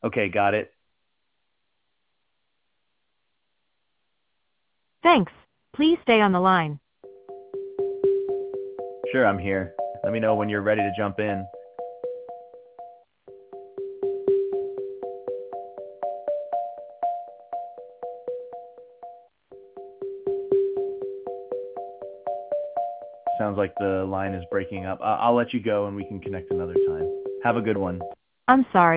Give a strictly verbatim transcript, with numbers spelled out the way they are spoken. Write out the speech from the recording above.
Okay, got it. Thanks. Please stay on the line. Sure, I'm here. Let me know when you're ready to jump in. Sounds like the line is breaking up. I- I'll let you go and we can connect another time. Have a good one. I'm sorry.